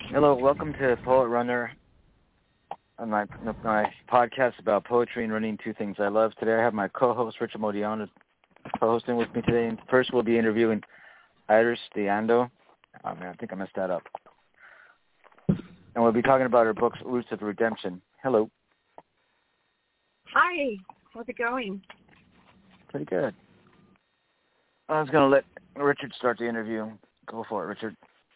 Hello, welcome to Poet Runner, my podcast about poetry and running, two things I love. Today I have my co-host, Richard Modiano, co-hosting with me today. And first we'll be interviewing Iris Diando. Oh, man, I think I messed that up. And we'll be talking about her book, Roots of Redemption. Hello. Hi. How's it going? Pretty good. I was going to let Richard start the interview. Go for it, Richard.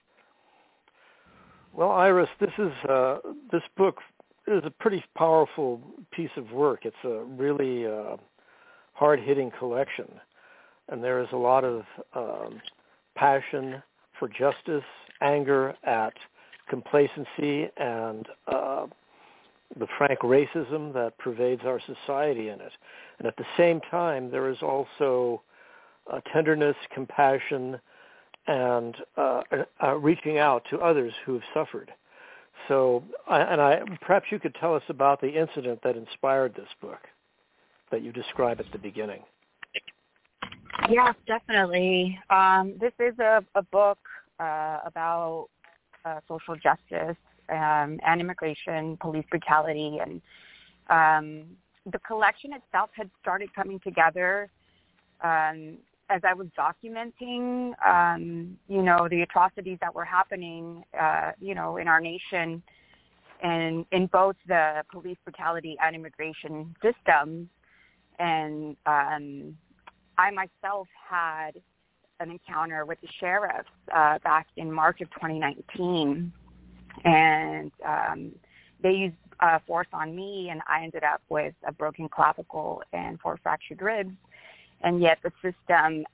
Well, Iris, this book is a pretty powerful piece of work. It's a really hard-hitting collection, and there is a lot of passion for justice, anger at complacency, and the frank racism that pervades our society in it. And at the same time, there is also tenderness, compassion, and reaching out to others who have suffered. So, perhaps you could tell us about the incident that inspired this book that you describe at the beginning. Yes, definitely. This is a book about social justice and immigration, police brutality, and the collection itself had started coming together as I was documenting, the atrocities that were happening, in our nation and in both the police brutality and immigration systems. And I myself had an encounter with the sheriffs back in March of 2019. And they used force on me, and I ended up with a broken clavicle and 4 fractured ribs. And yet the system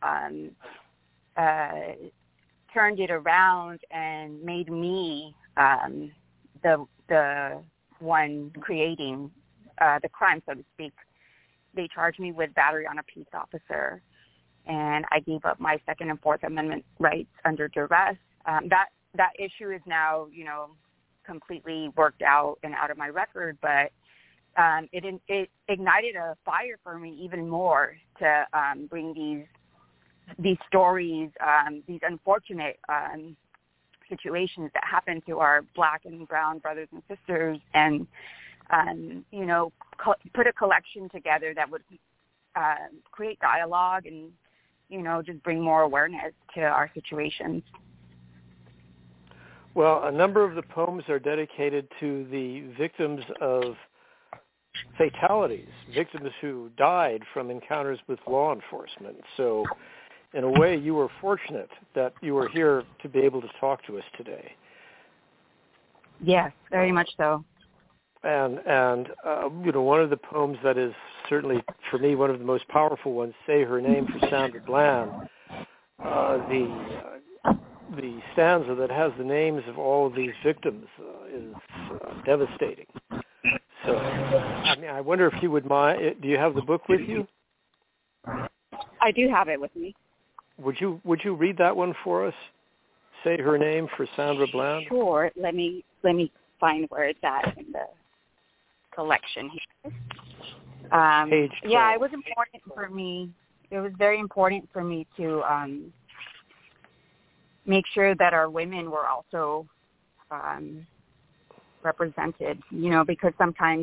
turned it around and made me the one creating the crime, so to speak. They charged me with battery on a peace officer, and I gave up my Second and Fourth Amendment rights under duress. That issue is now, completely worked out and out of my record, but it ignited a fire for me even more to bring these stories, these unfortunate situations that happen to our Black and brown brothers and sisters, and put a collection together that would create dialogue and just bring more awareness to our situations. Well, a number of the poems are dedicated to the victims of fatalities, victims who died from encounters with law enforcement. So in a way, you were fortunate that you were here to be able to talk to us today. Yes, very much so. And one of the poems that is certainly, for me, one of the most powerful ones, Say Her Name for Sandra Bland, the stanza that has the names of all of these victims is devastating. So, I wonder if you would mind. Do you have the book with you? I do have it with me. Would you read that one for us? Say Her Name for Sandra Bland. Sure. Let me find where it's at in the collection here. Page 12. Yeah, it was important for me. It was very important for me to make sure that our women were also represented, because sometimes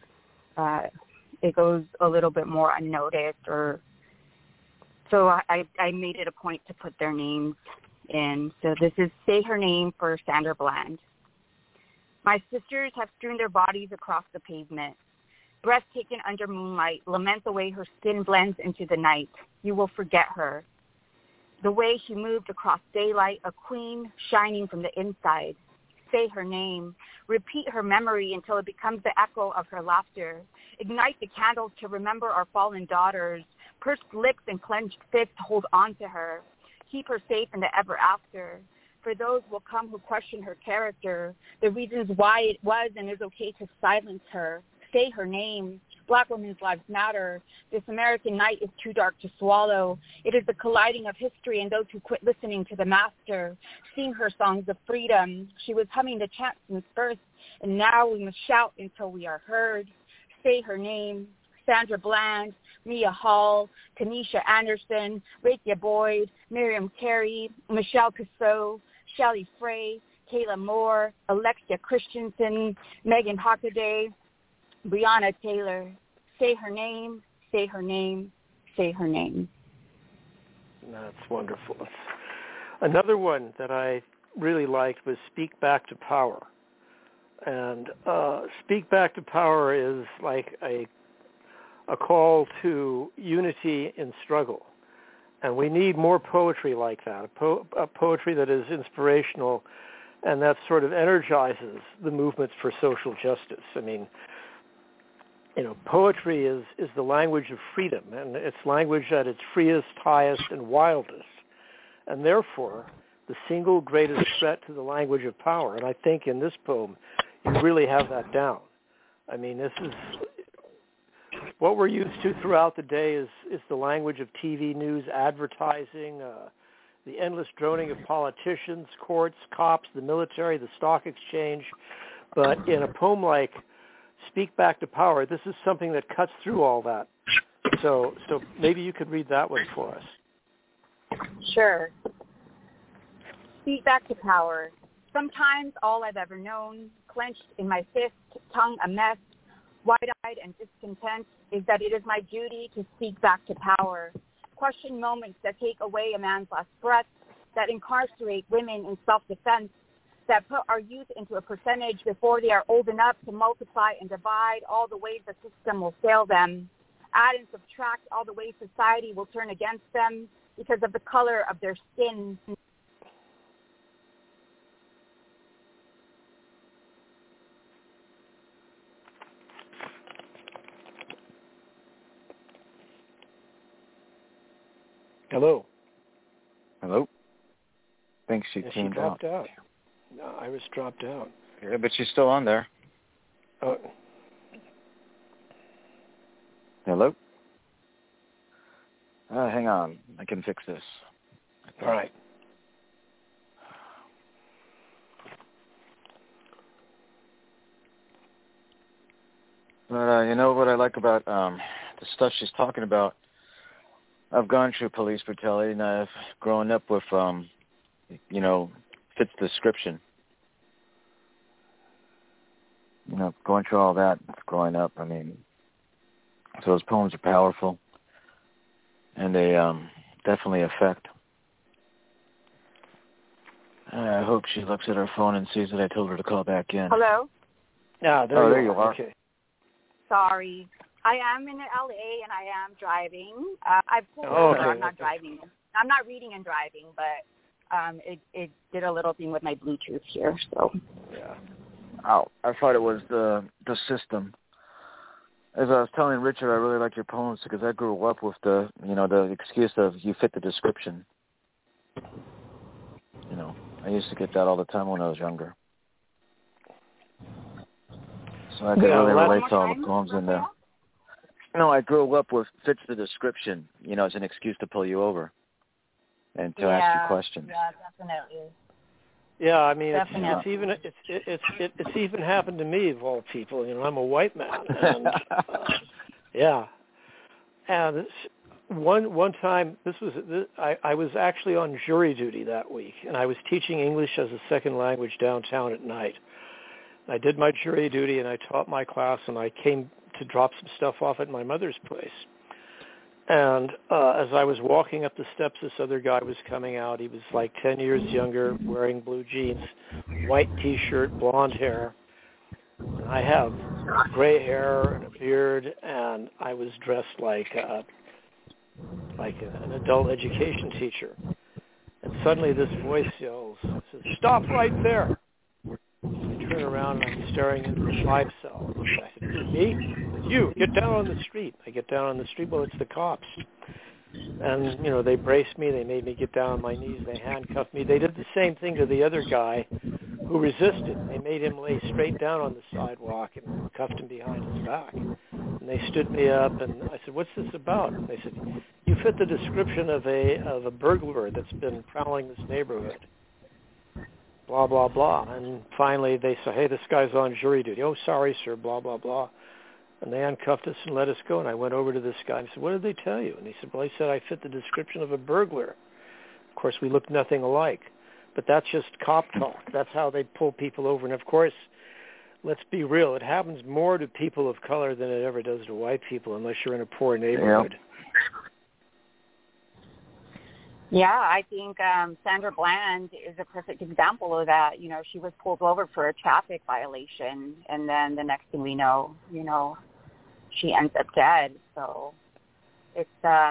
it goes a little bit more unnoticed, so I made it a point to put their names in. So this is Say Her Name for Sandra Bland. My sisters have strewn their bodies across the pavement. Breathtaking under moonlight, lament the way her skin blends into the night. You will forget her. The way she moved across daylight, a queen shining from the inside. Say her name. Repeat her memory until it becomes the echo of her laughter. Ignite the candles to remember our fallen daughters. Pursed lips and clenched fists hold on to her. Keep her safe in the ever after. For those will come who question her character, the reasons why it was and is okay to silence her. Say her name. Black women's lives matter. This American night is too dark to swallow. It is the colliding of history and those who quit listening to the master. Sing her songs of freedom. She was humming the chant since birth, and now we must shout until we are heard. Say her name. Sandra Bland, Mia Hall, Tanisha Anderson, Rakia Boyd, Miriam Carey, Michelle Casso, Shelley Frey, Kayla Moore, Alexia Christensen, Megan Hockaday, Breonna Taylor. Say her name, say her name, say her name. That's wonderful. Another one that I really liked was Speak Back to Power. And Speak Back to Power is like a call to unity in struggle. And we need more poetry like that, a poetry that is inspirational and that sort of energizes the movements for social justice. I mean, you know, poetry is the language of freedom, and it's language at its freest, highest, and wildest. And therefore, the single greatest threat to the language of power. And I think in this poem, you really have that down. I mean, this is what we're used to throughout the day is the language of TV news, advertising, the endless droning of politicians, courts, cops, the military, the stock exchange. But in a poem like Speak Back to Power, this is something that cuts through all that. So maybe you could read that one for us. Sure. Speak back to power. Sometimes all I've ever known, clenched in my fist, tongue a mess, wide-eyed and discontent, is that it is my duty to speak back to power. Question moments that take away a man's last breath, that incarcerate women in self-defense, that put our youth into a percentage before they are old enough to multiply and divide all the ways the system will fail them, add and subtract all the ways society will turn against them because of the color of their skin. Hello. Hello. Think she She tuned dropped out. No, Iris dropped out. Yeah, but she's still on there. Oh. Hello? Hang on. I can fix this. All right. But you know what I like about the stuff she's talking about? I've gone through police brutality, and I've grown up with, fits the description. You know, going through all that growing up, I mean, so those poems are powerful, and they definitely affect. I hope she looks at her phone and sees that I told her to call back in. Hello? There you are. Okay. Sorry. I am in LA and I am driving. I've pulled over. I'm not driving. I'm not reading and driving, but it did a little thing with my Bluetooth here. So. Yeah. Oh, I thought it was the system. As I was telling Richard, I really like your poems because I grew up with the excuse of you fit the description. You know, I used to get that all the time when I was younger. So I could really relate to all the poems in there. No, I grew up with fits the description, as an excuse to pull you over and to ask you questions. Yeah, definitely. Yeah, I mean, it's even happened to me, of all people. I'm a white man, and yeah. And one time, I was actually on jury duty that week, and I was teaching English as a second language downtown at night. I did my jury duty, and I taught my class, and I came to drop some stuff off at my mother's place. And as I was walking up the steps, this other guy was coming out. He was like 10 years younger, wearing blue jeans, white T-shirt, blonde hair. And I have gray hair and a beard, and I was dressed like an adult education teacher. And suddenly this voice yells, says, "Stop right there!" I turn around and I'm staring into the 5 cell. I said, "Me? You, get down on the street." I get down on the street. Well, it's the cops. And, they braced me. They made me get down on my knees. They handcuffed me. They did the same thing to the other guy who resisted. They made him lay straight down on the sidewalk and cuffed him behind his back. And they stood me up, and I said, "What's this about?" And they said, "You fit the description of a burglar that's been prowling this neighborhood." Blah, blah, blah. And finally they say, "Hey, this guy's on jury duty." "Oh, sorry, sir," blah, blah, blah. And they handcuffed us and let us go. And I went over to this guy and said, "What did they tell you?" And he said, "Well, he said I fit the description of a burglar." Of course, we looked nothing alike. But that's just cop talk. That's how they pull people over. And, of course, let's be real. It happens more to people of color than it ever does to white people unless you're in a poor neighborhood. Yeah, I think Sandra Bland is a perfect example of that. You know, she was pulled over for a traffic violation, and then the next thing we know, she ends up dead. So it's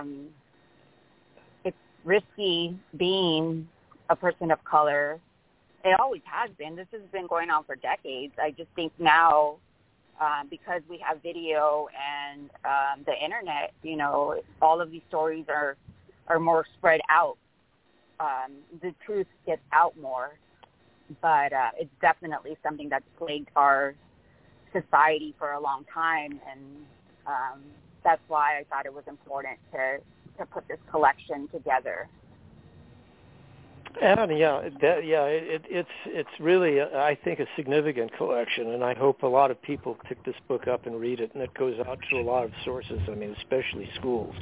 risky being a person of color. It always has been. This has been going on for decades. I just think now, because we have video and the internet, all of these stories are more spread out. The truth gets out more. But it's definitely something that's plagued our society for a long time. And that's why I thought it was important to put this collection together. And it's really, I think, a significant collection, and I hope a lot of people pick this book up and read it, and it goes out to a lot of sources. I mean, especially schools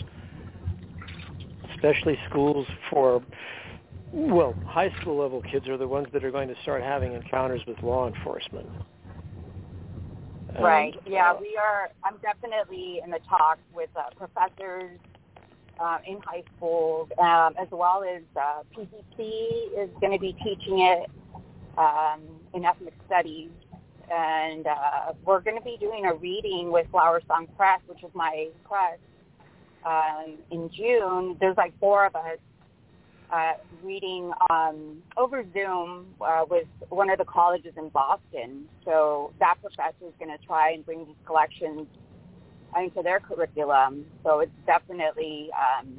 for, well, high school level kids are the ones that are going to start having encounters with law enforcement. Right. Yeah, we are. I'm definitely in the talks with professors in high school, as well as PCC is going to be teaching it in ethnic studies. And we're going to be doing a reading with Flower Song Press, which is my press, in June. There's like 4 of us reading over Zoom with one of the colleges in Boston. So that professor is going to try and bring these collections into their curriculum. So it's definitely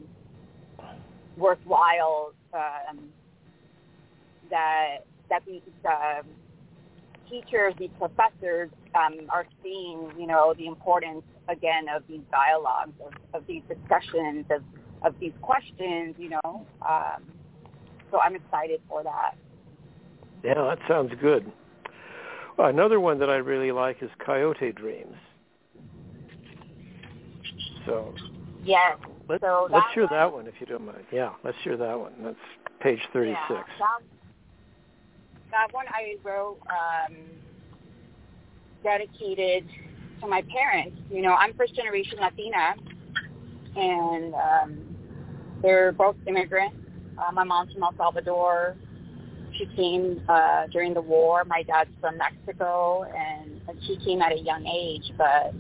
worthwhile that these teachers, these professors are seeing, the importance, again, of these dialogues, of these discussions, of these questions, so I'm excited for that. Yeah, that sounds good. Well, another one that I really like is Coyote Dreams. So yes. Let's hear that one, if you don't mind. Yeah, let's hear that one. That's page 36. Yeah, that one I wrote dedicated to my parents. I'm first generation Latina, and they're both immigrants. My mom's from El Salvador. She came during the war. My dad's from Mexico, and she came at a young age, but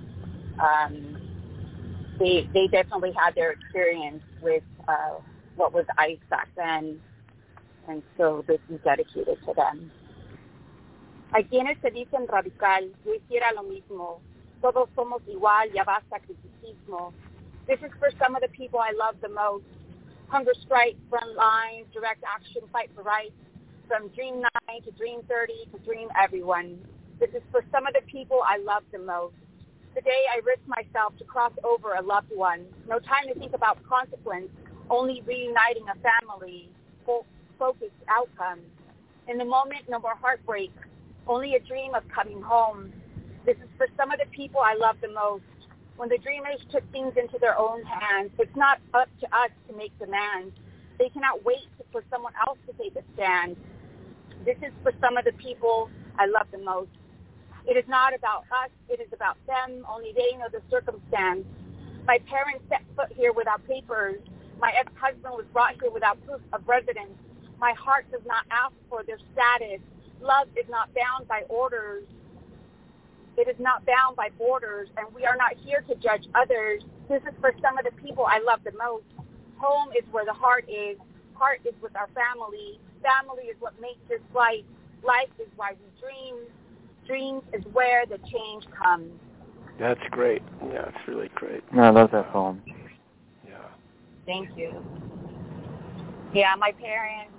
they definitely had their experience with what was ICE back then, and so this is dedicated to them. Hay quienes se dicen radical, yo hiciera lo mismo. Todos somos igual, ya basta criticismo. This is for some of the people I love the most. Hunger strike, front lines, direct action, fight for rights. From Dream 9 to Dream 30 to Dream Everyone. This is for some of the people I love the most. Today I risk myself to cross over a loved one. No time to think about consequence, only reuniting a family, focused outcomes. In the moment, no more heartbreak, only a dream of coming home. This is for some of the people I love the most. When the dreamers took things into their own hands, it's not up to us to make demands. They cannot wait for someone else to take a stand. This is for some of the people I love the most. It is not about us, it is about them. Only they know the circumstance. My parents set foot here without papers. My ex-husband was brought here without proof of residence. My heart does not ask for their status. Love is not bound by orders. It is not bound by borders, and we are not here to judge others. This is for some of the people I love the most. Home is where the heart is. Heart is with our family. Family is what makes this life. Life is why we dream. Dreams is where the change comes. That's great. Yeah, it's really great. No, I love that poem. Yeah. Thank you. Yeah, my parents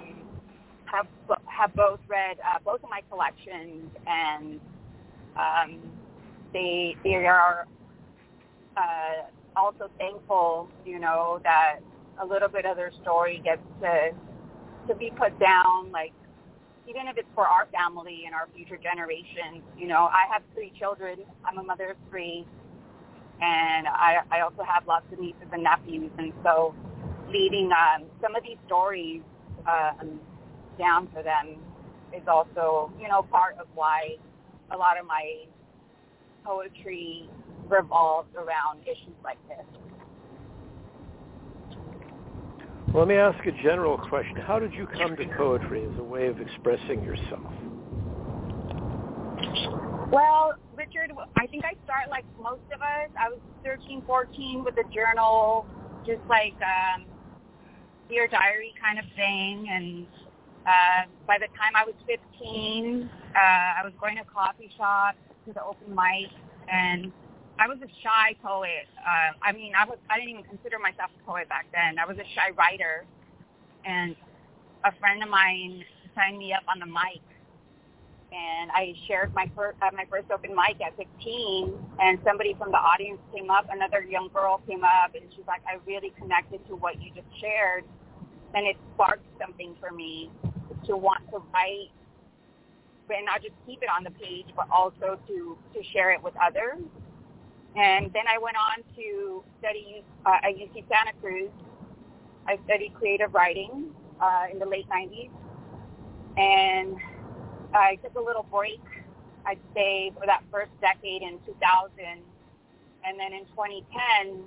have both read both of my collections, and they are also thankful, that a little bit of their story gets to be put down, like, even if it's for our family and our future generations. I have 3 children. I'm a mother of 3, and I also have lots of nieces and nephews, and so leaving some of these stories down for them is also, part of why a lot of my poetry revolves around issues like this. Well, let me ask a general question. How did you come to poetry as a way of expressing yourself? Well, Richard, I think I started like most of us. I was 13, 14 with a journal, just like Dear Diary kind of thing. And by the time I was 15, I was going to coffee shops, to the open mic, and I was a shy poet. I didn't even consider myself a poet back then. I was a shy writer, and a friend of mine signed me up on the mic, and I shared my first open mic at 15, and somebody from the audience came up, another young girl came up, and she's like, I really connected to what you just shared, and it sparked something for me to want to write, and not just keep it on the page, but also to share it with others. And then I went on to study at UC Santa Cruz. I studied creative writing in the late 90s. And I took a little break, I'd say, for that first decade in 2000. And then in 2010,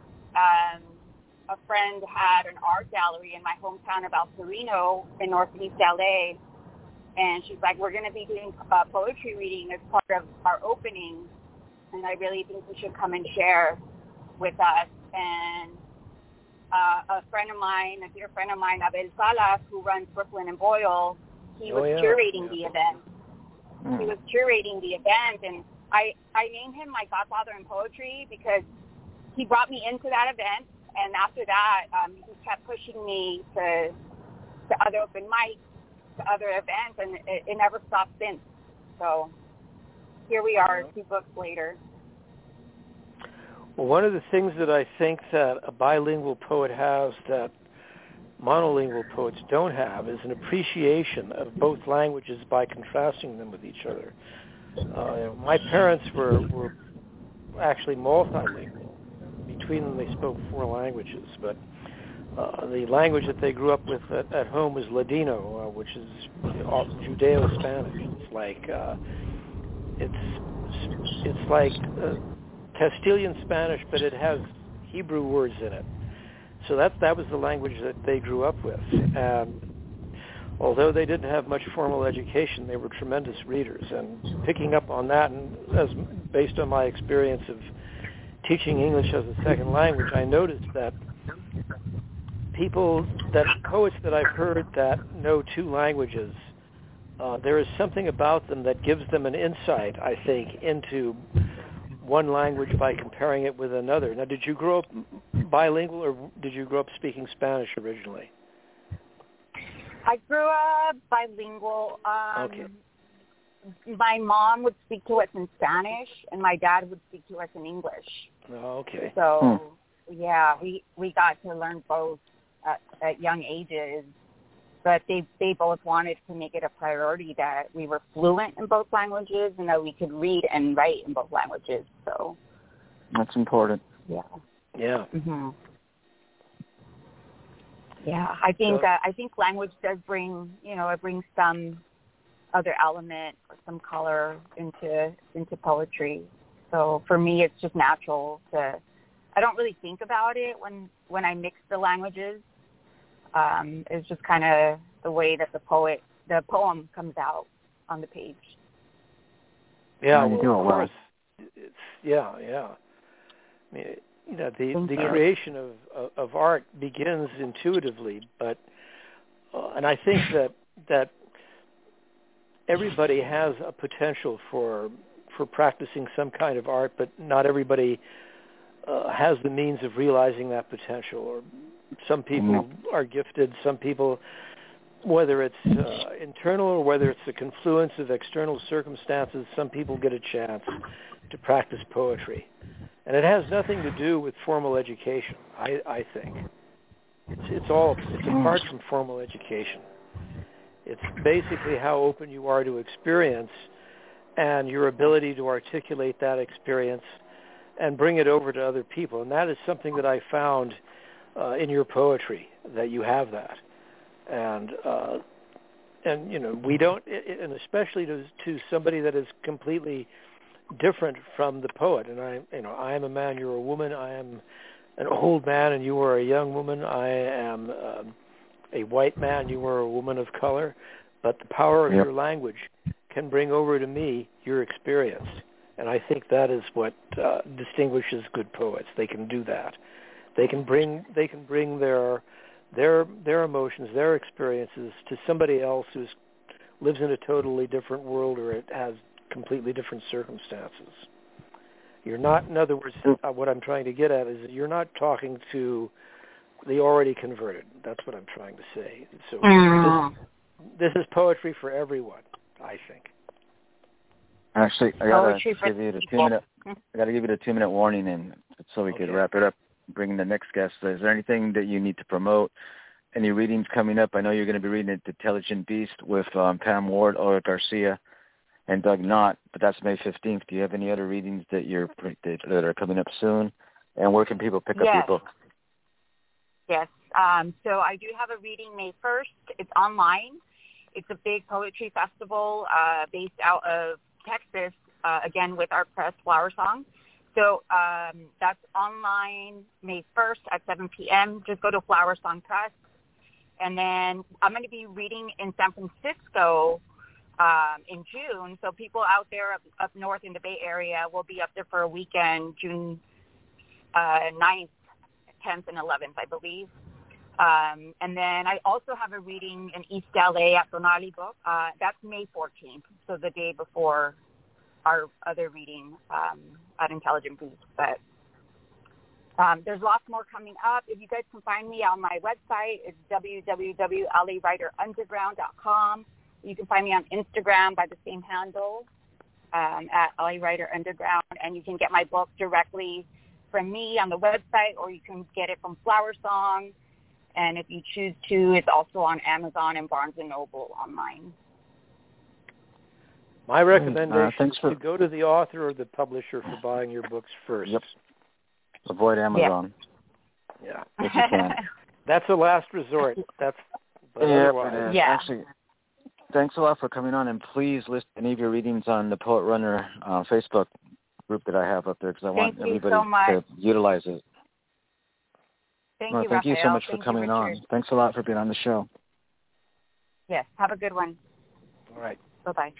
a friend had an art gallery in my hometown of El Sereno in Northeast LA. And she's like, we're going to be doing poetry reading as part of our opening. And I really think we should come and share with us. And a friend of mine, a dear friend of mine, Abel Salas, who runs Brooklyn and Boyle, he was curating the event. He was curating the event, and I named him my godfather in poetry because he brought me into that event. And after that, he kept pushing me to other open mics, to other events, and it never stopped since. So here we are, 2 books later. Well, one of the things that I think that a bilingual poet has that monolingual poets don't have is an appreciation of both languages by contrasting them with each other. My parents were actually multilingual. Between them, they spoke 4 languages, but the language that they grew up with at home was Ladino, which is Judeo-Spanish. It's like Castilian Spanish, but it has Hebrew words in it. So that was the language that they grew up with. And although they didn't have much formal education, they were tremendous readers. And picking up on that, and as based on my experience of teaching English as a second language, I noticed that poets that I've heard that know 2 languages, there is something about them that gives them an insight, I think, into one language by comparing it with another. Now, did you grow up bilingual, or did you grow up speaking Spanish originally? I grew up bilingual. Okay. My mom would speak to us in Spanish, and my dad would speak to us in English. Oh, okay. So, yeah, we got to learn both at young ages. But they both wanted to make it a priority that we were fluent in both languages and that we could read and write in both languages. So that's important. Yeah. Yeah. Mhm. Yeah, I think language does bring, it brings some other element or some color into poetry. So for me, it's just natural I don't really think about it when I mix the languages. It's just kind of the way that the poem comes out on the page. Yeah, you do it well. Yeah. I mean, the creation of art begins intuitively, but and I think that everybody has a potential for practicing some kind of art, but not everybody has the means of realizing that potential. Or some people are gifted. Some people, whether it's internal or whether it's the confluence of external circumstances, some people get a chance to practice poetry. And it has nothing to do with formal education, I think. It's apart from formal education. It's basically how open you are to experience and your ability to articulate that experience and bring it over to other people. And that is something that I found in your poetry, that you have that. And we don't, and especially to somebody that is completely different from the poet. And I am a man, you're a woman. I am an old man, and you are a young woman. I am a white man, you are a woman of color. But the power of your language can bring over to me your experience. And I think that is what distinguishes good poets. They can do that. They can bring their emotions, their experiences to somebody else who lives in a totally different world, or it has completely different circumstances. You're not, in other words, what I'm trying to get at is that you're not talking to the already converted. That's what I'm trying to say. So this is poetry for everyone, I think. Actually, I gotta give you the 2-minute warning, and so we could wrap it up. Bring the next guest. Is there anything that you need to promote? Any readings coming up? I know you're going to be reading The Intelligent Beast with Pam Ward, Ulrich Garcia, and Doug Knott, but that's May 15th. Do you have any other readings that are coming up soon? And where can people pick up your book? Yes. So I do have a reading May 1st. It's online. It's a big poetry festival based out of Texas, again with our press, Flower Song. So that's online May 1st at 7 p.m. Just go to Flower Song Press. And then I'm going to be reading in San Francisco in June. So people out there up north in the Bay Area will be up there for a weekend, June 9th, 10th, and 11th, I believe. And then I also have a reading in East LA at Donali Book. That's May 14th, so the day before our other reading at Intelligent Beast. But there's lots more coming up. If you guys can find me on my website, it's www.LAWriterUnderground.com. You can find me on Instagram by the same handle at LA Writer Underground, and you can get my book directly from me on the website, or you can get it from Flower Song. And if you choose to, it's also on Amazon and Barnes & Noble online. My recommendation is to go to the author or the publisher for buying your books first. Yep. Avoid Amazon. Yeah. If you can. That's a last resort. Otherwise. Yeah. Actually, thanks a lot for coming on, and please list any of your readings on the Poet Runner Facebook group that I have up there, because I want everybody to utilize it. Thank you so much for coming on. Thanks a lot for being on the show. Yes. Have a good one. All right. Bye-bye.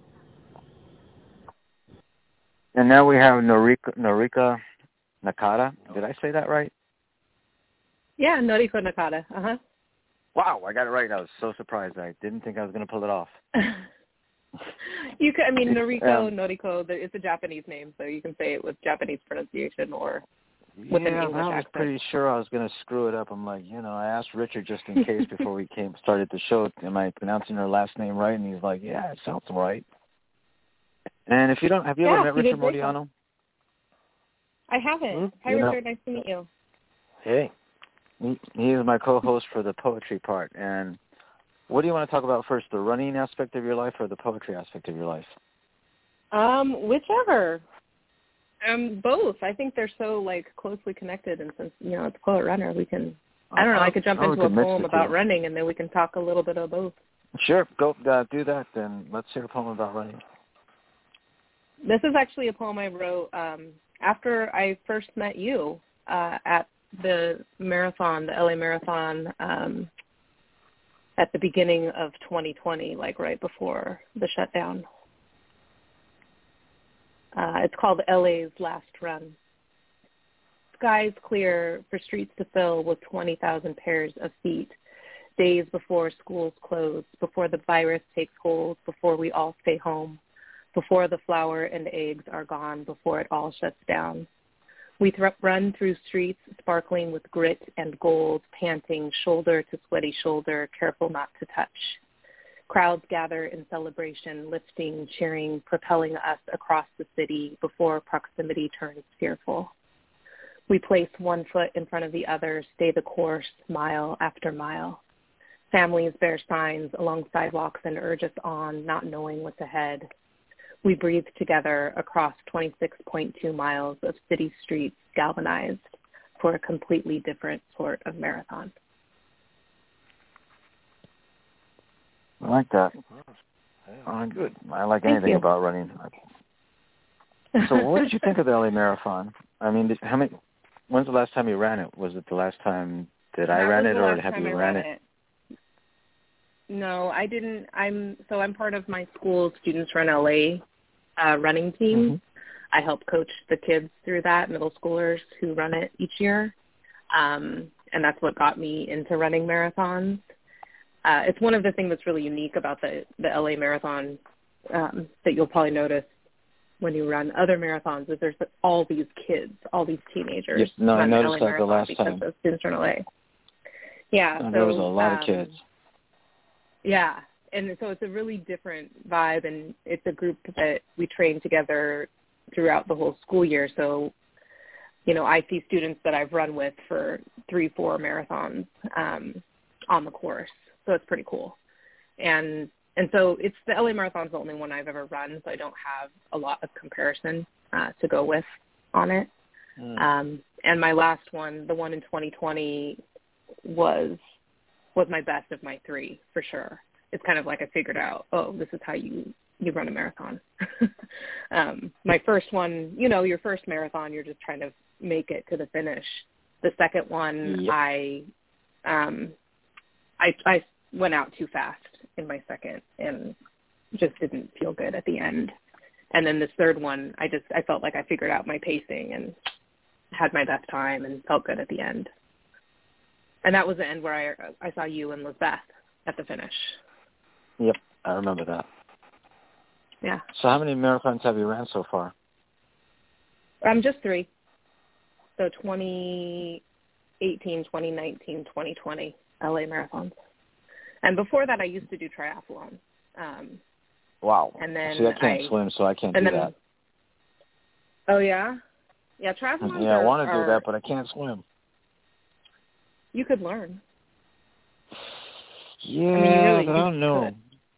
And now we have Noriko Nakata. Did I say that right? Yeah, Noriko Nakata. Uh-huh. Wow, I got it right. I was so surprised. I didn't think I was going to pull it off. You could, Noriko, it's a Japanese name, so you can say it with Japanese pronunciation or with an English accent. I was pretty sure I was going to screw it up. I'm like, I asked Richard just in case before we started the show, am I pronouncing her last name right? And he's like, yeah, it sounds right. And if you don't, have you ever met Richard Modiano? I haven't. Hi, Richard. Nice to meet you. Hey. He is my co-host for the poetry part. And what do you want to talk about first, the running aspect of your life or the poetry aspect of your life? Whichever. Both. I think they're so closely connected, and since it's Poet Runner, we can. I don't know. I could jump into a poem about running, and then we can talk a little bit of both. Sure, go do that. Then let's hear a poem about running. This is actually a poem I wrote after I first met you at the marathon, the LA Marathon, at the beginning of 2020, right before the shutdown. It's called LA's Last Run. Skies clear for streets to fill with 20,000 pairs of feet. Days before schools close, before the virus takes hold, before we all stay home, before the flour and eggs are gone, before it all shuts down. We run through streets sparkling with grit and gold, panting shoulder to sweaty shoulder, careful not to touch. Crowds gather in celebration, lifting, cheering, propelling us across the city before proximity turns fearful. We place one foot in front of the other, stay the course, mile after mile. Families bear signs along sidewalks and urge us on, not knowing what's ahead. We breathe together across 26.2 miles of city streets galvanized for a completely different sort of marathon. I like that. Yeah, good. I like Thank anything you. about running. So what did you think of the LA Marathon? I mean, when's the last time you ran it? Was it the last time that I ran it, or have you ran it? No, I didn't. I'm part of my school Students Run LA running team. Mm-hmm. I help coach the kids through that, middle schoolers who run it each year. And that's what got me into running marathons. It's one of the things that's really unique about the LA Marathon that you'll probably notice when you run other marathons is there's all these kids, all these teenagers. Yes, no, I noticed that the last time. Of Students Run LA. Yeah. So, there was a lot of kids. Yeah. And so it's a really different vibe, and it's a group that we train together throughout the whole school year. So, I see students that I've run with for 3-4 marathons on the course. So it's pretty cool. And so it's the LA Marathon's the only one I've ever run, so I don't have a lot of comparison to go with on it. And my last one, the one in 2020, was my best of my 3 for sure. It's kind of like I figured out, this is how you run a marathon. My first one, your first marathon, you're just trying to make it to the finish. The second one, yep. I went out too fast in my second and just didn't feel good at the end. And then this third one, I felt like I figured out my pacing and had my best time and felt good at the end. And that was the end where I saw you and Lizbeth at the finish. Yep, I remember that. Yeah. So how many marathons have you ran so far? Just 3. So 2018, 2019, 2020 LA marathons. And before that, I used to do triathlon. Wow. And then see, I can't swim, so I can't do that. Oh, yeah? Yeah, triathlons I want to do that, but I can't swim. You could learn. Yeah, but I don't know.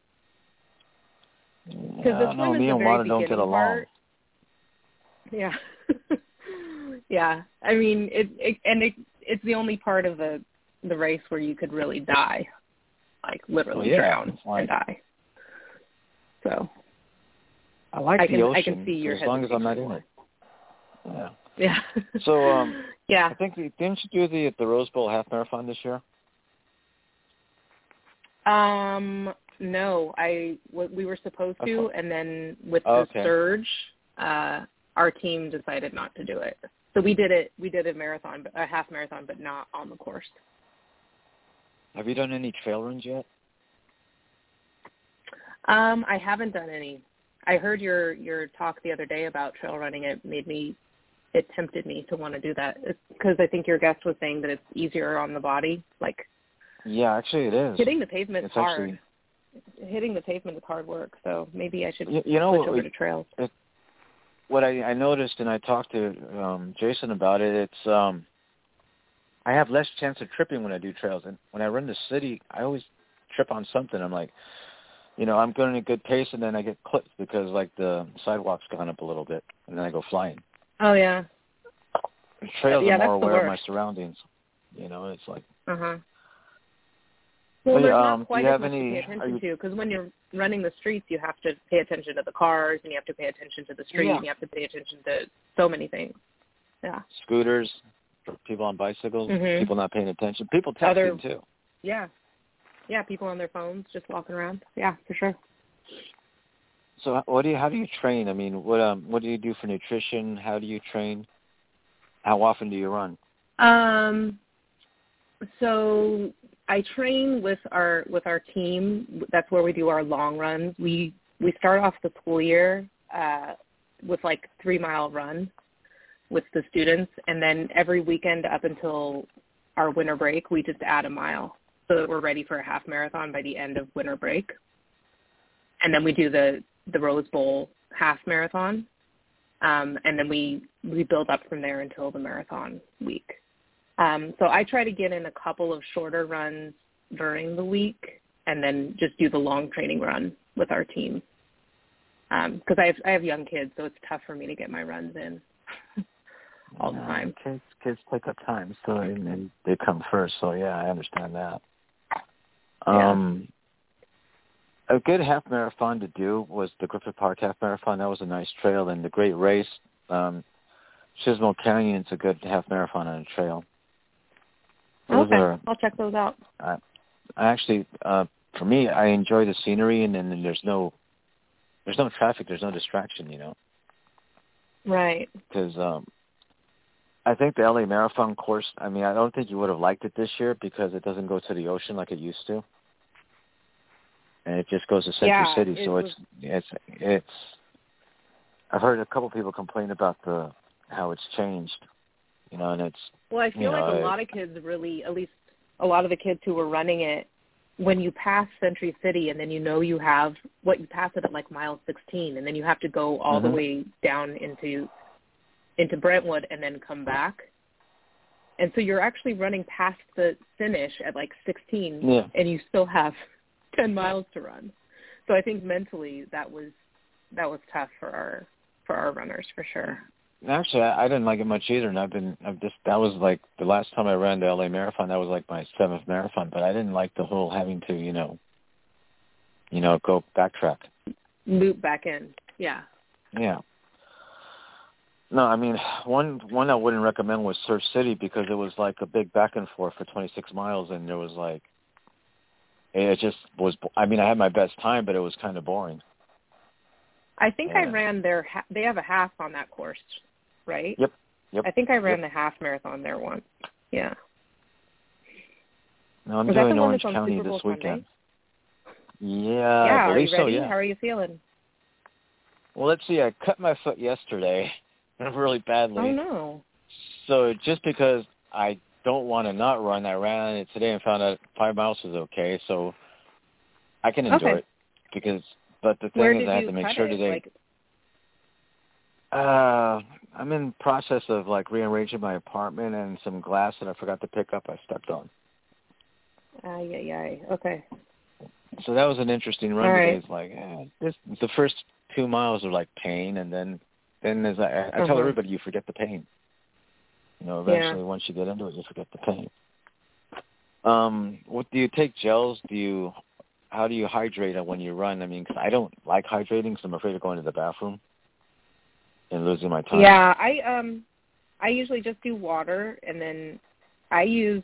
Because the swim is me the and very water don't get beginning along. part. Yeah. Yeah. I mean, it's the only part of the race where you could really die, like literally drown and die. So I like the ocean. I can see your as long as I'm not in it. Yeah. Yeah. So yeah. I think didn't you do the Rose Bowl half marathon this year? No, we were supposed to, Okay. and then with the surge, our team decided not to do it. So we did it. We did a half marathon, but not on the course. Have you done any trail runs yet? I haven't done any. I heard your talk the other day about trail running. It tempted me to want to do that because I think your guest was saying that it's easier on the body. Like, yeah, actually it is. Hitting the pavement is hard. Actually, hitting the pavement is hard work. So maybe I should switch over to trails. What I noticed, and I talked to Jason about it, it's I have less chance of tripping when I do trails. And when I run the city, I always trip on something. I'm like, I'm going at a good pace, and then I get clipped because, like, the sidewalk's gone up a little bit, and then I go flying. Oh, yeah. Trails are more aware of my surroundings. It's like... Uh-huh. Well, there's not quite as much to pay are attention to, because when you're running the streets, you have to pay attention to the cars, and you have to pay attention to the street, and you have to pay attention to so many things. Yeah. Scooters, people on bicycles, mm-hmm. people not paying attention, people texting, too. Yeah. Yeah, people on their phones just walking around. Yeah, for sure. So how do you train? I mean, what do you do for nutrition? How do you train? How often do you run? So I train with our team. That's where we do our long runs. We start off the school year with like 3-mile run with the students, and then every weekend up until our winter break, we just add a mile so that we're ready for a half marathon by the end of winter break. And then we do the Rose Bowl half marathon, and then we build up from there until the marathon week. So I try to get in a couple of shorter runs during the week and then just do the long training run with our team. Because I have young kids, so it's tough for me to get my runs in all the time. Kids take up time, so and they come first. So yeah, I understand that. a good half marathon to do was the Griffith Park Half Marathon. That was a nice trail, and the Great Race, Chismo Canyon, it's a good half marathon on a trail. Okay, I'll check those out. I actually, for me, I enjoy the scenery, and then there's no traffic, there's no distraction, you know. Right. Because I think the LA Marathon course, I mean, I don't think you would have liked it this year because it doesn't go to the ocean like it used to. And it just goes to Century City, so it's. I've heard a couple people complain about how it's changed, you know, and it's. Well, I feel like a lot of kids really, at least a lot of the kids who were running it, when you pass Century City and then you pass it at like mile 16, and then you have to go all the way down into Brentwood and then come back. And so you're actually running past the finish at like 16, and you still have 10 miles to run. So I think mentally that was tough for our runners for sure. Actually, I didn't like it much either, and that was like the last time I ran the LA Marathon. That was like my 7th marathon, but I didn't like the whole having to, go backtrack, loop back in. Yeah. Yeah. No, I mean one I wouldn't recommend was Surf City because it was like a big back and forth for 26 miles, and there was like. It just was. I mean, I had my best time, but it was kind of boring. I think I ran they have a half on that course, right? Yep. I think I ran the half marathon there once. Yeah. No, I'm doing Orange County this weekend. Yeah, I believe are you ready? So, yeah. How are you feeling? Well, let's see. I cut my foot yesterday really badly. Oh, no. So just because I don't want to not run, I ran it today and found out 5 miles was okay, so I can enjoy it. But the thing is I have to make sure today. I'm in process of like rearranging my apartment, and some glass that I forgot to pick up I stepped on. Okay. So that was an interesting run All today. right. It's like the first 2 miles are like pain, and then as I tell everybody, you forget the pain. Eventually once you get into it, you forget the pain. What do you take gels? How do you hydrate when you run? I mean, because I don't like hydrating because I'm afraid of going to the bathroom and losing my time. Yeah, I usually just do water, and then I use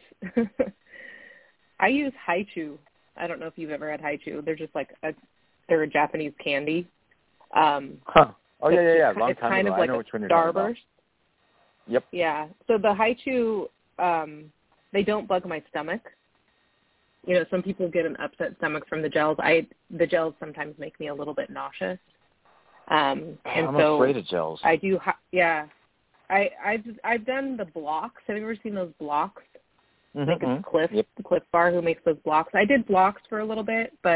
Haichu. I don't know if you've ever had Haichu. They're just like they're a Japanese candy. Oh yeah. Long it's time kind ago. of like I know which one you're talking about. Starburst. Yep. Yeah. So the Haichu, they don't bug my stomach. Some people get an upset stomach from the gels. The gels sometimes make me a little bit nauseous. And I'm afraid of gels. I do. Yeah. I've done the blocks. Have you ever seen those blocks? I think it's Cliff, the Cliff Bar, who makes those blocks. I did blocks for a little bit, but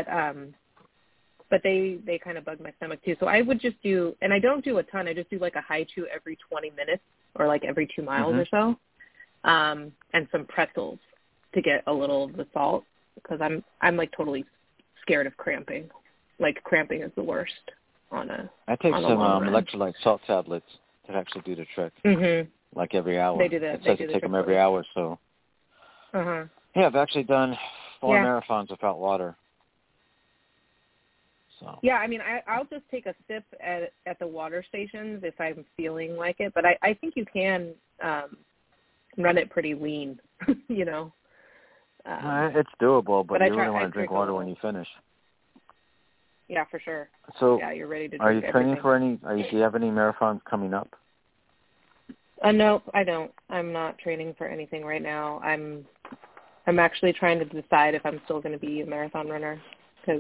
they kind of bug my stomach too. So I would just do, and I don't do a ton. I just do like a Haichu every 20 minutes or like every 2 miles or so, and some pretzels to get a little of the salt because I'm like totally scared of cramping. Like cramping is the worst on a. I take on a some long run. electrolyte salt tablets that actually do the trick. Like every hour. They do that. It says to take them every hour, so. Yeah, I've actually done 4 marathons without water. So. Yeah, I mean, I'll just take a sip at the water stations if I'm feeling like it, but I think you can run it pretty lean, It's doable, but you really want to drink water when you finish. Yeah, for sure. So, yeah, you're ready to drink are you training everything. for any? Do you have any marathons coming up? No, I don't. I'm not training for anything right now. I'm actually trying to decide if I'm still going to be a marathon runner because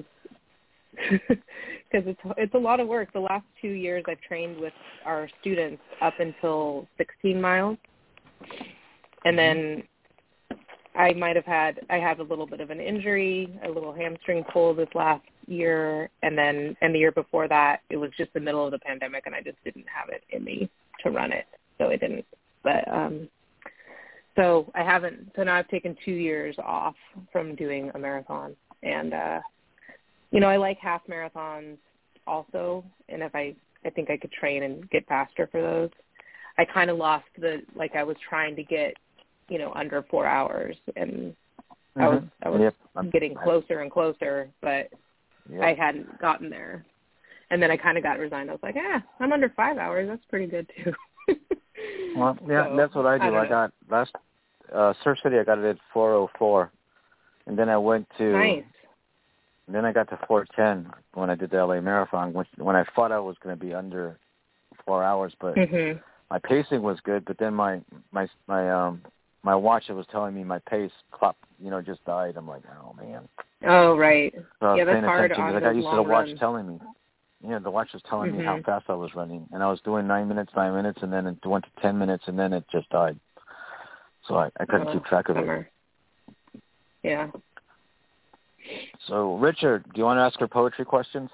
it's a lot of work. The last 2 years I've trained with our students up until 16 miles, and then I had a little bit of an injury, a little hamstring pull this last year, and the year before that it was just the middle of the pandemic, and I just didn't have it in me to run it. So I didn't, but so I haven't. So now I've taken 2 years off from doing a marathon, and I like half marathons also. And if I think I could train and get faster for those. I kind of lost I was trying to get, under 4 hours, and I was getting closer and closer, but I hadn't gotten there. And then I kind of got resigned. I was like, I'm under 5 hours. That's pretty good, too. Well, yeah, so, that's what I do. I got last Surf City, I got it at 4:04. And then I went to... Nice. Then I got to 4:10 when I did the LA Marathon, when I thought I was going to be under 4 hours, but my pacing was good. But then my watch that was telling me my pace clock, just died. I'm like, oh man. Oh right. So I was paying hard attention because I got used to the watch telling me. The watch was telling me how fast I was running, and I was doing 9 minutes, and then it went to 10 minutes, and then it just died. So I couldn't keep track of it. Yeah. So, Richard, do you want to ask her poetry questions?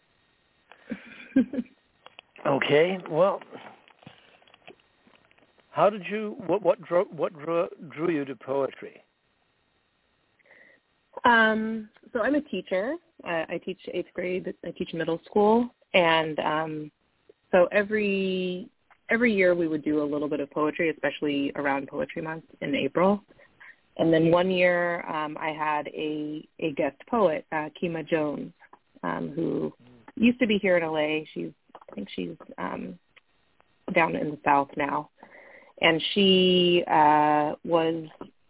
Okay. Well, how did you? What drew you to poetry? So I'm a teacher. I teach 8th grade. I teach middle school, and so every year we would do a little bit of poetry, especially around Poetry Month in April. And then one year I had a guest poet, Kima Jones, who used to be here in LA. I think she's down in the South now. And she was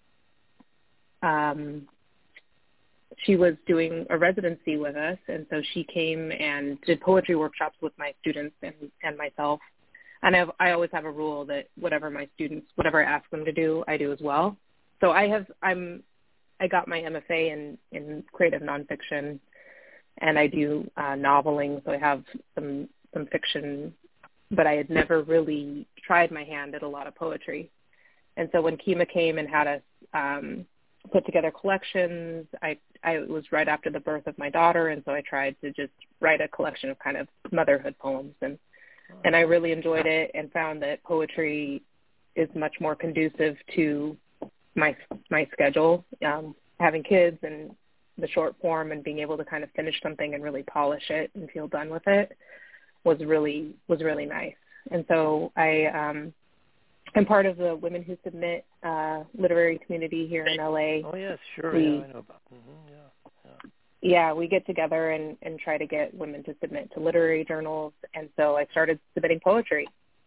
doing a residency with us, and so she came and did poetry workshops with my students and myself. And I always have a rule that whatever I ask them to do, I do as well. So I got my MFA in creative nonfiction, and I do noveling. So I have some fiction, but I had never really tried my hand at a lot of poetry. And so when Kima came and had us put together collections, I was right after the birth of my daughter, and so I tried to just write a collection of kind of motherhood poems, and I really enjoyed it and found that poetry is much more conducive to my schedule, having kids and the short form and being able to kind of finish something and really polish it and feel done with it was really nice. And so I'm part of the Women Who Submit literary community here in LA. Oh yes, sure. I know about. Yeah, we get together and try to get women to submit to literary journals, and so I started submitting poetry.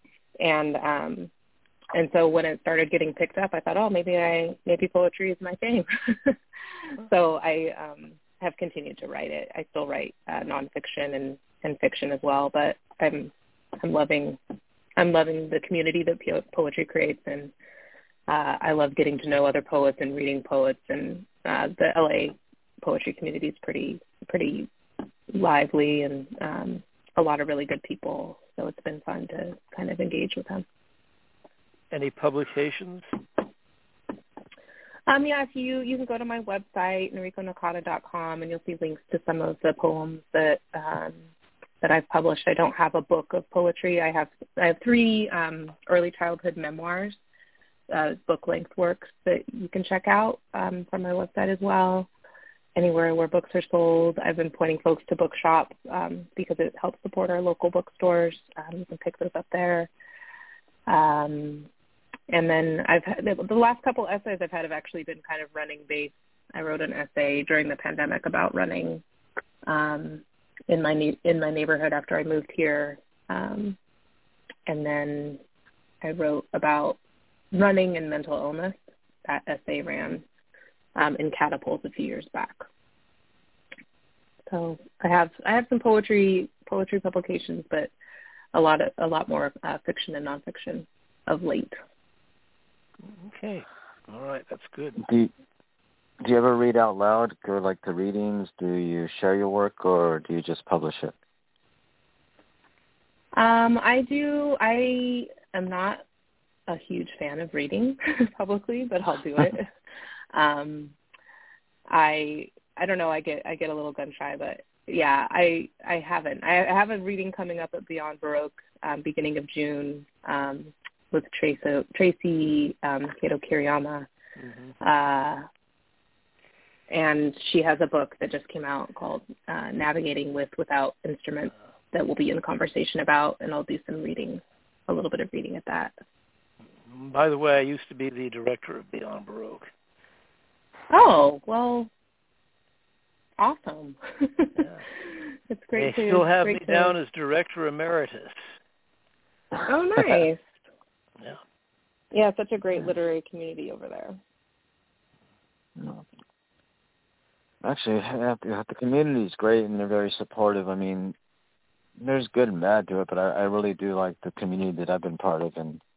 And so when it started getting picked up, I thought, maybe poetry is my thing. So I have continued to write it. I still write nonfiction and fiction as well, but I'm loving the community that poetry creates, and I love getting to know other poets and reading poets, and the LA poetry community is pretty lively, and a lot of really good people. So it's been fun to kind of engage with them. Any publications? Yeah, if you can go to my website, NorikoNakata.com, and you'll see links to some of the poems that I've published. I don't have a book of poetry. I have 3 early childhood memoirs, book-length works that you can check out from my website as well. Anywhere where books are sold. I've been pointing folks to Bookshop because it helps support our local bookstores. You can pick those up there. And then I've had the last couple essays I've had have actually been kind of running based. I wrote an essay during the pandemic about running in my neighborhood after I moved here, and then I wrote about running and mental illness. That essay ran in Catapult a few years back. So I have some poetry publications, but a lot more fiction and nonfiction of late. Okay. All right. That's good. Do you ever read out loud? Go like the readings? Do you share your work, or do you just publish it? I do. I am not a huge fan of reading publicly, but I'll do it. I don't know. I get a little gun shy, but yeah, I haven't. I have a reading coming up at Beyond Baroque beginning of June with Tracy Kato Kiriyama. And she has a book that just came out called Navigating Without Instruments that we'll be in conversation about, and I'll do some reading, a little bit of reading at that. By the way, I used to be the director of Beyond Baroque. Oh, well, Awesome. Yeah. It's great They to still have me to... down as director emeritus. Oh, nice. Yeah. Yeah, such a great literary community over there. No. Actually, the community is great, and they're very supportive. I mean, there's good and bad to it, but I really do like the community that I've been part of,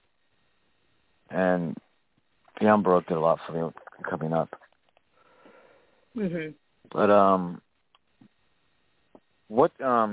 and Beyond Baroque did a lot for me coming up. Mhm. But what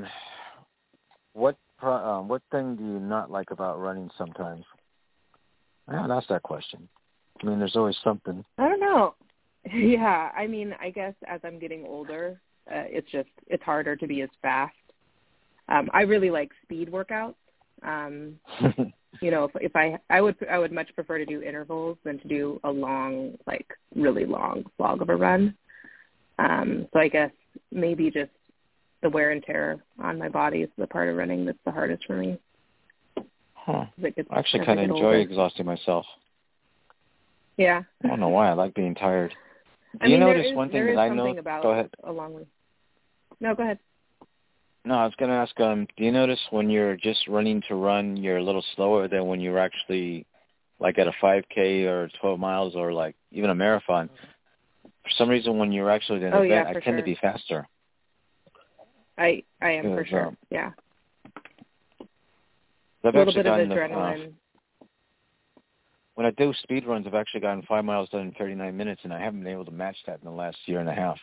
thing do you not like about running sometimes? I haven't asked that question. I mean, there's always something. I don't know. Yeah, I mean, I guess as I'm getting older, it's harder to be as fast. I really like speed workouts. You know, if I would much prefer to do intervals than to do a long, like really long slog of a run. So I guess maybe just the wear and tear on my body is the part of running that's the hardest for me. Huh. I actually kind of enjoy exhausting myself. Yeah. I don't know why. I like being tired. Do you notice one thing that I know? About go ahead. No, go ahead. No, I was going to ask, do you notice when you're just running to run, you're a little slower than when you're actually like at a 5K or 12 miles or like even a marathon? For some reason, when you're actually in an event, I tend to be faster. I am for sure. Yeah. A little bit of adrenaline. When I do speed runs, I've actually gotten 5 miles done in 39 minutes, and I haven't been able to match that in the last year and a half.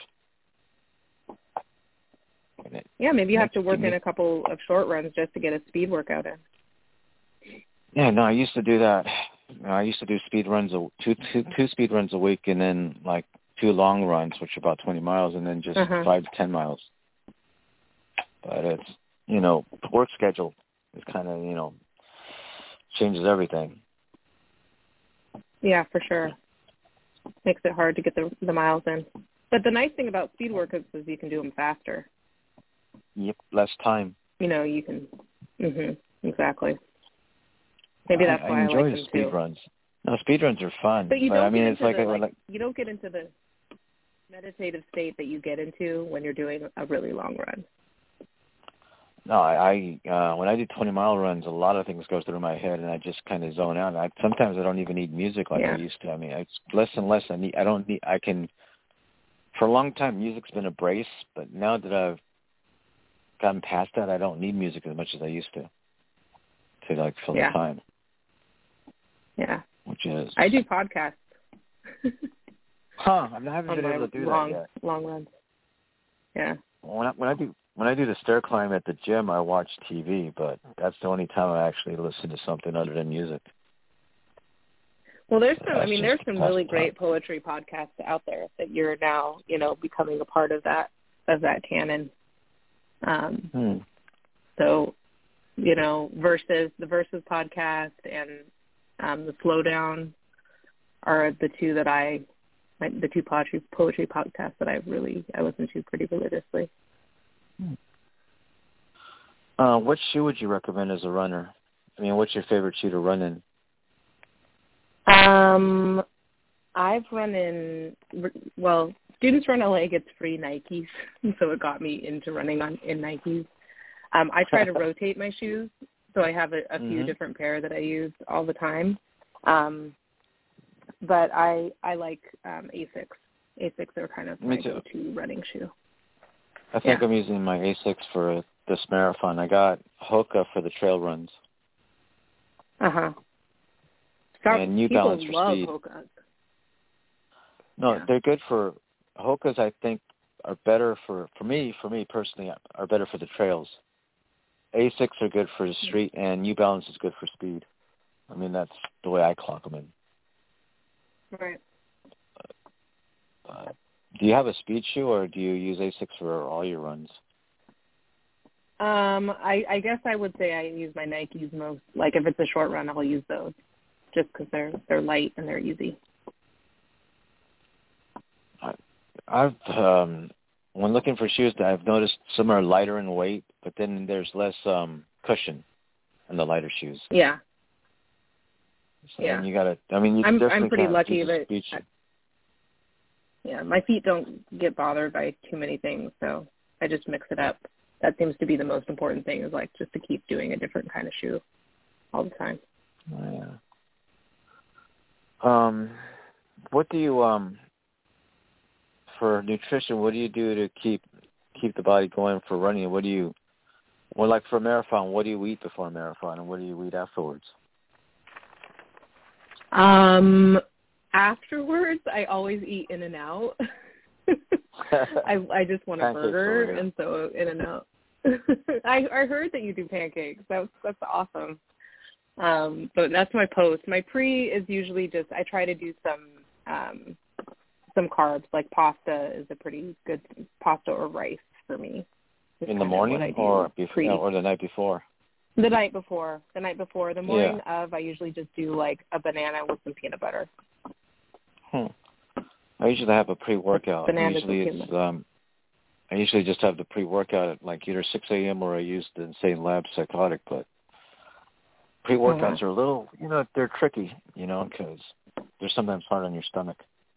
Yeah, maybe you have to work in a couple of short runs just to get a speed workout in. Yeah, no, I used to do that. I used to do speed runs, two speed runs a week, and then like 2 long runs, which are about 20 miles, and then just 5 to 10 miles. But it's, work schedule is kind of, changes everything. Yeah, for sure. Makes it hard to get the miles in. But the nice thing about speed workouts is you can do them faster. Yep, less time. You can. Exactly. Maybe that's why I like them too. I enjoy speed runs. No, speed runs are fun. But you don't you don't get into the meditative state that you get into when you're doing a really long run. No, I when I do 20-mile runs, a lot of things go through my head, and I just kind of zone out. Sometimes I don't even need music like I used to. I mean, it's less and less. For a long time, music's been a brace, but now that I've gotten past that, I don't need music as much as I used to like fill the time. Yeah. Which is. I do podcasts. I haven't been able to do that yet. Long runs. Yeah. When I do the stair climb at the gym, I watch TV, but that's the only time I actually listen to something other than music. Well, there's some really great poetry podcasts out there that you're now, becoming a part of that canon. So, the Verses podcast and the Slowdown are the two poetry podcasts that I listen to pretty religiously. What shoe would you recommend as a runner? I mean, what's your favorite shoe to run in? I've run in, Students Run LA gets free Nikes, so it got me into running in Nikes. I try to rotate my shoes, so I have a few different pair that I use all the time. But I like Asics. Asics are kind of my go-to running shoe. I think I'm using my Asics for this marathon. I got Hoka for the trail runs. And New Balance for speed. Hokas. No, they're good for Hokas. I think are better for me personally. Are better for the trails. Asics are good for the street, and New Balance is good for speed. I mean, that's the way I clock them in. Right. Do you have a speed shoe, or do you use Asics for all your runs? I guess I would say I use my Nikes most. Like if it's a short run, I'll use those just because they're light and they're easy. I've when looking for shoes, I've noticed some are lighter in weight, but then there's less cushion in the lighter shoes. Yeah. So you got to. I mean, I'm pretty lucky that. Yeah, my feet don't get bothered by too many things, so I just mix it up. That seems to be the most important thing, is like just to keep doing a different kind of shoe all the time. Oh, yeah. What do you for nutrition? What do you do to keep the body going for running? Like for a marathon, what do you eat before a marathon, and what do you eat afterwards? Afterwards, I always eat In-N-Out. I just want a burger, and so In-N-Out. I heard that you do pancakes. That's awesome. But that's my post. My pre is usually just, I try to do some carbs, like pasta is a pretty good, pasta or rice for me. In the morning or the night before? The night before. The morning of, I usually just do like a banana with some peanut butter. I usually have a pre-workout. I usually just have the pre-workout at like either 6 a.m. or I use the Insane Labs Psychotic, but pre-workouts are a little, they're tricky, because they're sometimes hard on your stomach.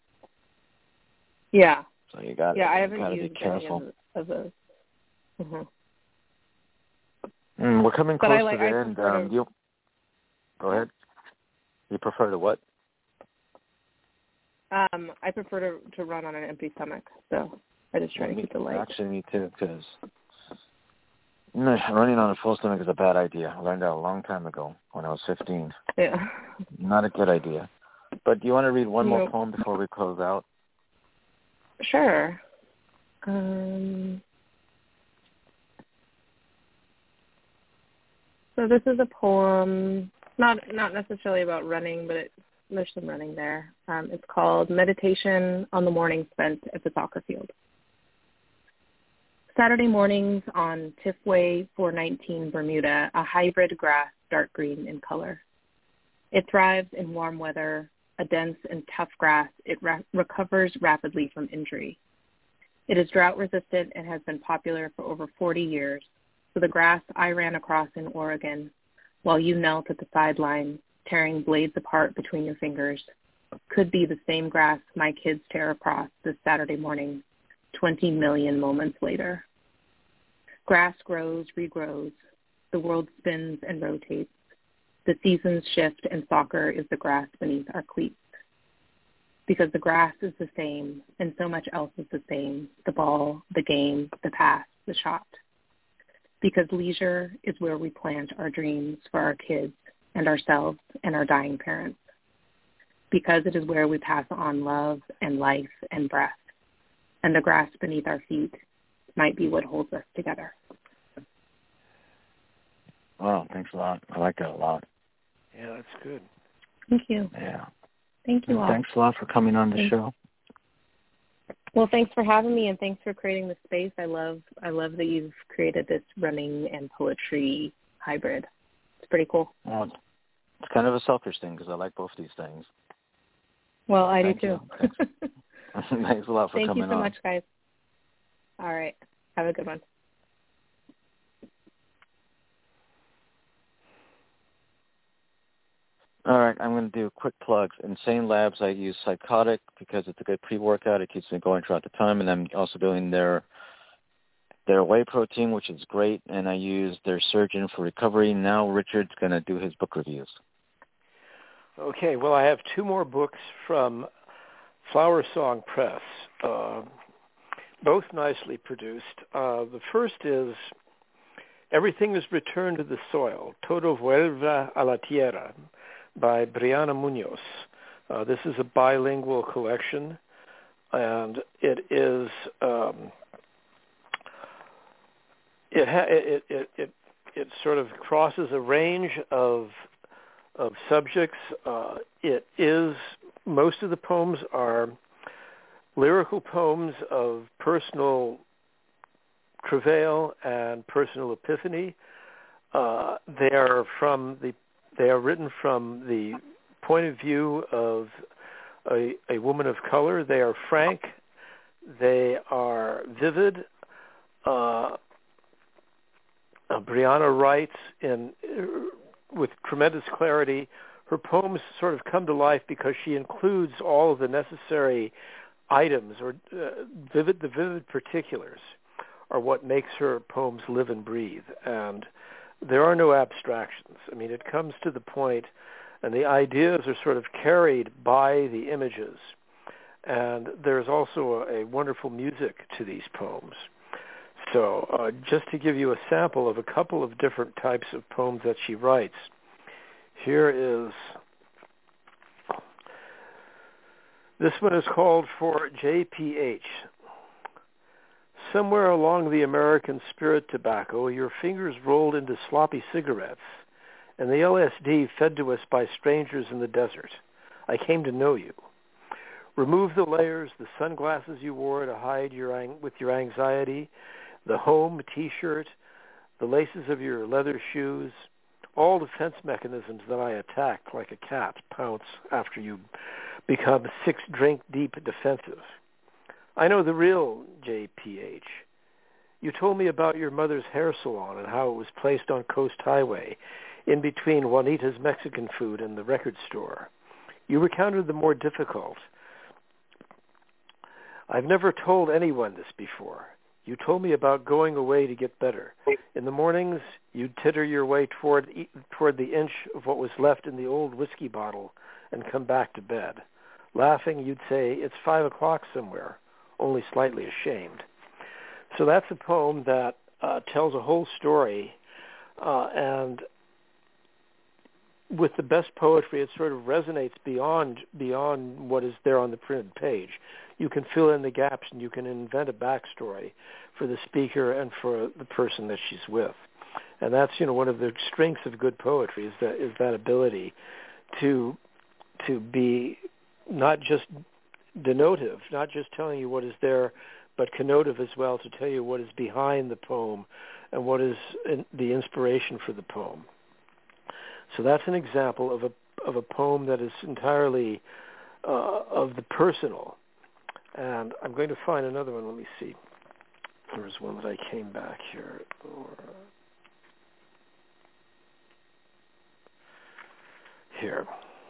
Yeah. So you got to be careful. Of those. We're coming close to the end. Go ahead. You prefer to what? I prefer to run on an empty stomach, so I just try to keep it light. Actually, me too, because running on a full stomach is a bad idea. I learned that a long time ago when I was 15. Yeah. Not a good idea. But do you want to read one more poem before we close out? Sure. So this is a poem, not necessarily about running, but there's some running there. It's called Meditation on the Morning Spent at the Soccer Field. Saturday mornings on Tiffway 419 Bermuda, a hybrid grass, dark green in color. It thrives in warm weather, a dense and tough grass. It recovers rapidly from injury. It is drought resistant and has been popular for over 40 years. So the grass I ran across in Oregon, while you knelt at the sideline, tearing blades apart between your fingers, could be the same grass my kids tear across this Saturday morning, 20 million moments later. Grass grows, regrows. The world spins and rotates. The seasons shift, and soccer is the grass beneath our cleats. Because the grass is the same, and so much else is the same, the ball, the game, the pass, the shot. Because leisure is where we plant our dreams for our kids and ourselves and our dying parents. Because it is where we pass on love and life and breath. And the grass beneath our feet might be what holds us together. Wow, thanks a lot. I like that a lot. Yeah, that's good. Thank you. Yeah. Thank you all. Thanks a lot for coming on the show. Well, thanks for having me, and thanks for creating the space. I love that you've created this running and poetry hybrid. It's pretty cool. Well, it's kind of a selfish thing because I like both these things. Well, I do too. Thanks. Thanks a lot for coming on. Thank you so much, guys. All right. Have a good one. All right, I'm going to do quick plugs. Insane Labs, I use Psychotic because it's a good pre-workout. It keeps me going throughout the time, and I'm also doing their whey protein, which is great, and I use their Surgeon for recovery. Now Richard's going to do his book reviews. Okay, well, I have two more books from Flower Song Press, both nicely produced. The first is Everything is Returned to the Soil, Todo Vuelve a la Tierra, by Brianna Munoz. This is a bilingual collection, and it is it sort of crosses a range of subjects. It is, most of the poems are lyrical poems of personal travail and personal epiphany. They are written from the point of view of a woman of color. They are frank. They are vivid. Brianna writes with tremendous clarity. Her poems sort of come to life because she includes all of the necessary items or the vivid particulars are what makes her poems live and breathe. And there are no abstractions. I mean, it comes to the point, and the ideas are sort of carried by the images. And there's also a wonderful music to these poems. So just to give you a sample of a couple of different types of poems that she writes, here is, this one is called For JPH. Somewhere along the American spirit tobacco, your fingers rolled into sloppy cigarettes, and the LSD fed to us by strangers in the desert. I came to know you. Remove the layers, the sunglasses you wore to hide with your anxiety, the home T-shirt, the laces of your leather shoes, all defense mechanisms that I attacked like a cat pounce after you become 6-drink-deep defensive. I know the real JPH. You told me about your mother's hair salon and how it was placed on Coast Highway in between Juanita's Mexican food and the record store. You recounted the more difficult. I've never told anyone this before. You told me about going away to get better. In the mornings, you'd titter your way toward the inch of what was left in the old whiskey bottle and come back to bed. Laughing, you'd say, it's 5 o'clock somewhere, only slightly ashamed. So that's a poem that tells a whole story, and with the best poetry, it sort of resonates beyond what is there on the printed page. You can fill in the gaps and you can invent a backstory for the speaker and for the person that she's with. And that's, one of the strengths of good poetry is that ability to be not just denotive, not just telling you what is there, but connotative as well, to tell you what is behind the poem and what is the inspiration for the poem. So that's an example of a poem that is entirely of the personal. And I'm going to find another one. Let me see. There was one that I came back here. Here.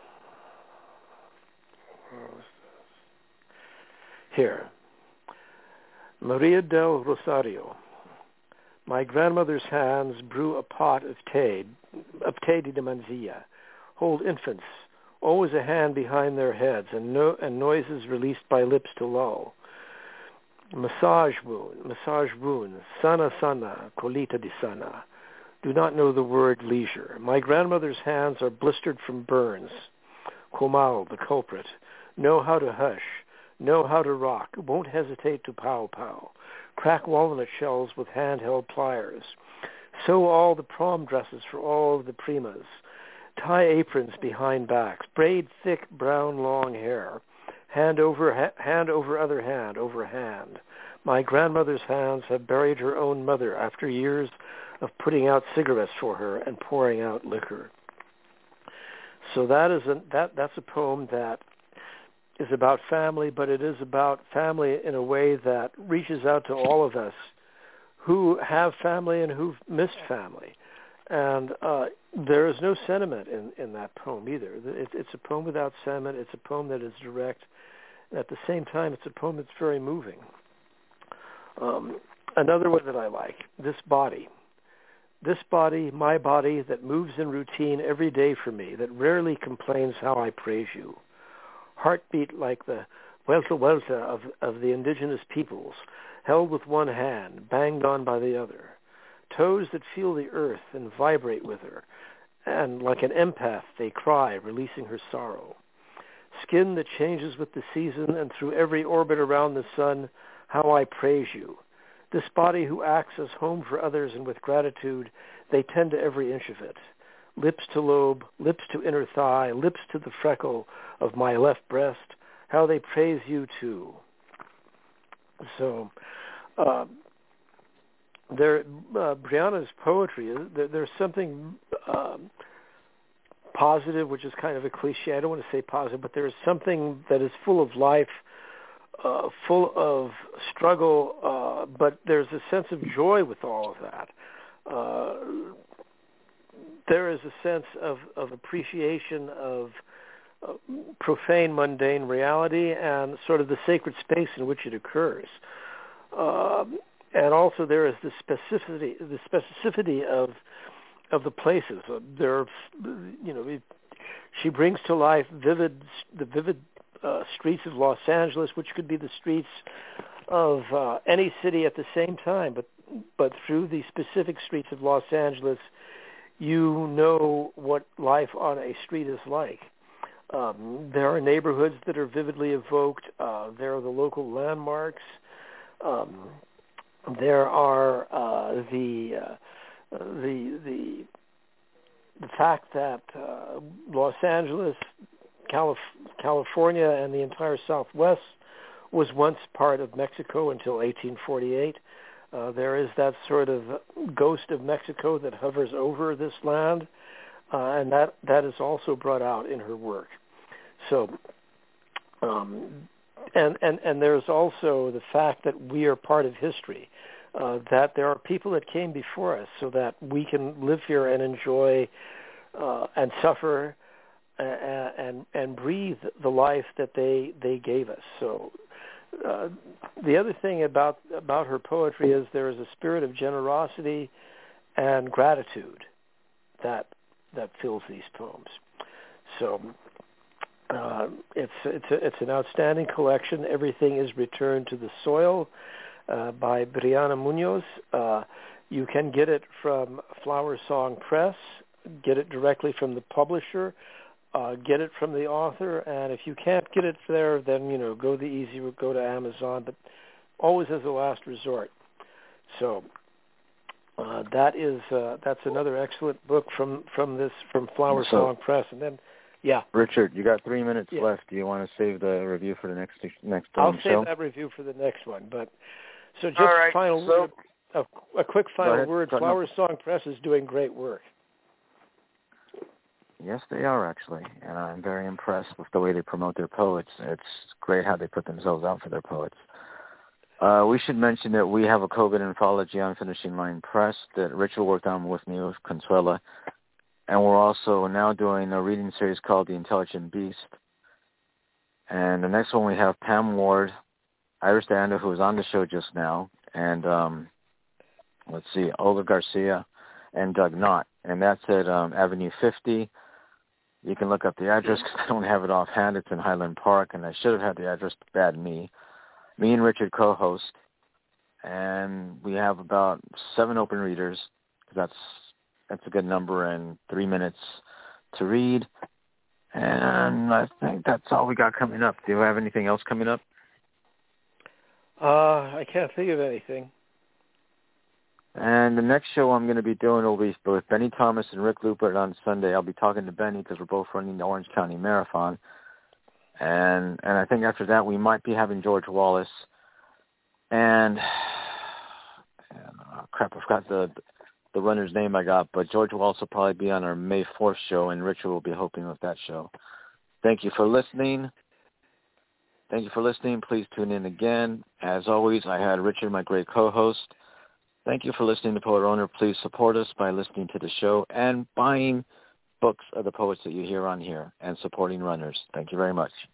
Where was this? Here. Maria del Rosario. My grandmother's hands brew a pot of té de manzilla, hold infants, always a hand behind their heads, and noises released by lips to lull. Massage wound, sana, colita di sana. Do not know the word leisure. My grandmother's hands are blistered from burns. Comal, the culprit. Know how to hush. Know how to rock. Won't hesitate to pow-pow. Crack walnut shells with handheld pliers. Sew all the prom dresses for all of the primas. Tie aprons behind backs. Braid thick brown long hair. Hand over other hand over hand. My grandmother's hands have buried her own mother after years of putting out cigarettes for her and pouring out liquor. So that's a poem that is about family, but it is about family in a way that reaches out to all of us who have family and who've missed family. And there is no sentiment in that poem either. It's a poem without sentiment. It's a poem that is direct. And at the same time, it's a poem that's very moving. Another one that I like, This Body. This body, my body, that moves in routine every day for me, that rarely complains how I praise you. Heartbeat like the welta of the indigenous peoples, held with one hand, banged on by the other. Toes that feel the earth and vibrate with her, and like an empath they cry, releasing her sorrow. Skin that changes with the season, and through every orbit around the sun, how I praise you. This body who acts as home for others, and with gratitude, they tend to every inch of it. Lips to lobe, lips to inner thigh, lips to the freckle of my left breast, how they praise you too. So, Brianna's poetry, there's something positive, which is kind of a cliche. I don't want to say positive, but there's something that is full of life, full of struggle, but there's a sense of joy with all of that. There is a sense of appreciation of profane, mundane reality and sort of the sacred space in which it occurs. And also there is the specificity of the places. She brings to life the vivid streets of Los Angeles, which could be the streets of any city at the same time, but through the specific streets of Los Angeles, you know what life on a street is like. There are neighborhoods that are vividly evoked. There are the local landmarks. There are the fact that Los Angeles, California, and the entire Southwest was once part of Mexico until 1848. There is that sort of ghost of Mexico that hovers over this land, and that is also brought out in her work. So, and there's also the fact that we are part of history, that there are people that came before us, so that we can live here and enjoy and suffer and breathe the life that they gave us. So. The other thing about her poetry is there is a spirit of generosity and gratitude that fills these poems. So it's an outstanding collection. Everything is returned to the soil by Brianna Munoz. You can get it from Flower Song Press. Get it directly from the publisher. Get it from the author, and if you can't get it there, then go the easy route, go to Amazon, but always as a last resort. So that's another excellent book from Flower Song Press. And then, Richard, you got 3 minutes left. Do you want to save the review for the next I'll show? save that review for the next one. But so just a quick final word. Flower Song Press is doing great work. Yes, they are, actually, and I'm very impressed with the way they promote their poets. It's great how they put themselves out for their poets. We should mention that we have a COVID anthology on Finishing Line Press that Richard worked on with me with Consuela, and we're also now doing a reading series called The Intelligent Beast. And the next one we have Pam Ward, Iris Danda, who was on the show just now, and Olga Garcia, and Doug Knott, and that's at Avenue 50. You can look up the address because I don't have it offhand. It's in Highland Park, and I should have had the address, but bad me. Me and Richard co-host, and we have about 7 open readers. That's a good number, and 3 minutes to read. And I think that's all we got coming up. Do you have anything else coming up? I can't think of anything. And the next show I'm going to be doing will be with Benny Thomas and Rick Lupert on Sunday. I'll be talking to Benny because we're both running the Orange County Marathon. And I think after that we might be having George Wallace. And I forgot the runner's name I got, but George Wallace will probably be on our May 4th show, and Richard will be hoping with that show. Thank you for listening. Please tune in again. As always, I had Richard, my great co-host. Thank you for listening to Poet Owner. Please support us by listening to the show and buying books of the poets that you hear on here and supporting runners. Thank you very much.